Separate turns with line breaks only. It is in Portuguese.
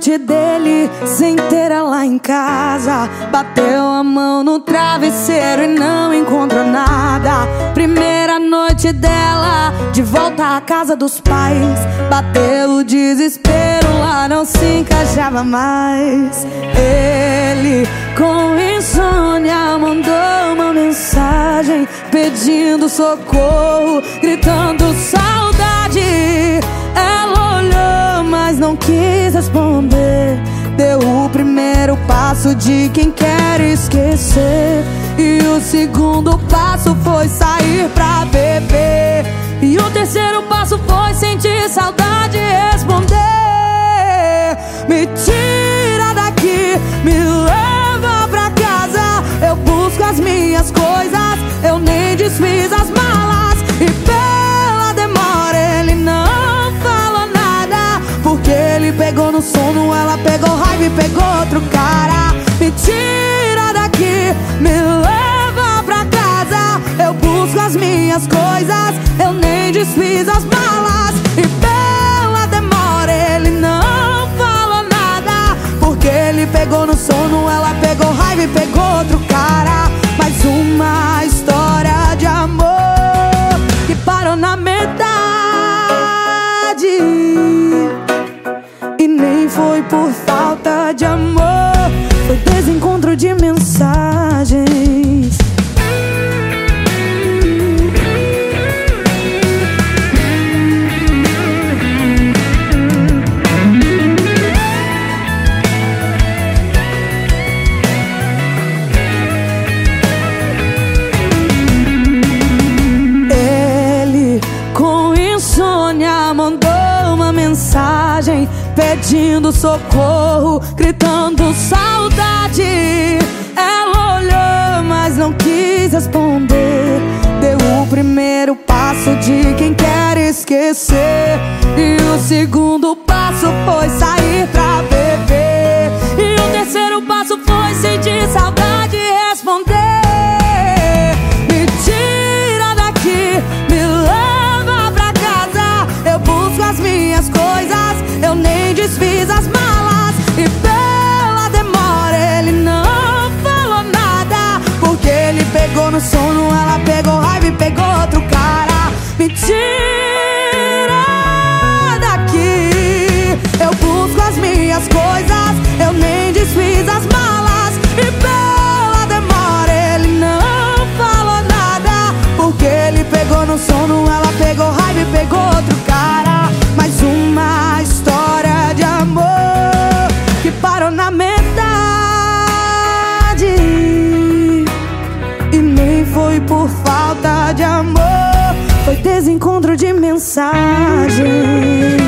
noite dele sem ter ela em casa. Bateu a mão no travesseiro e não encontrou nada. Primeira noite dela de volta à casa dos pais. Bateu o desespero, lá não se encaixava mais. Ele com insônia mandou uma mensagem pedindo socorro, gritando saudade. Ela olhou, mas não quis responder. Deu o primeiro passo de quem quer esquecer, e o segundo passo foi sair pra beber, e o terceiro passo foi sentir saudade e responder: me tira daqui, me leva pra casa. Eu busco as minhas coisas, eu nem desfiz as malas. E pela demora ele não falou nada, porque ele pegou no sono, ela pegou raiva e pegou outro cara. Me tira daqui, me leva pra casa. Eu busco as minhas coisas, eu nem desfiz as malas. E pela demora ele não falou nada, porque ele pegou no sono, ela pegou raiva e pegou outro cara. Mais uma história de amor que parou na metade, e nem foi por falta de amor, foi desencontro de mensagens. Mandou uma mensagem pedindo socorro, gritando saudade. Ela olhou, mas não quis responder. Deu o primeiro passo de quem quer esquecer, e o segundo passo foi sair pra beber, e o terceiro passo foi sentir saudade e responder: me tira daqui, me leva pra casa. Eu busco as minhas coisas, eu nem desfiz as malas. E pela demora ele não falou nada, porque ele pegou no sono, ela pegou raiva e pegou outro cara. Me tira daqui, eu busco as minhas coisas, eu nem desfiz as malas. E pela demora ele não falou nada, porque ele pegou no sono, ela pegou raiva e pegou outro cara. Mais uma história de amor que parou na metade, e nem foi por falta de amor, foi desencontro de mensagens.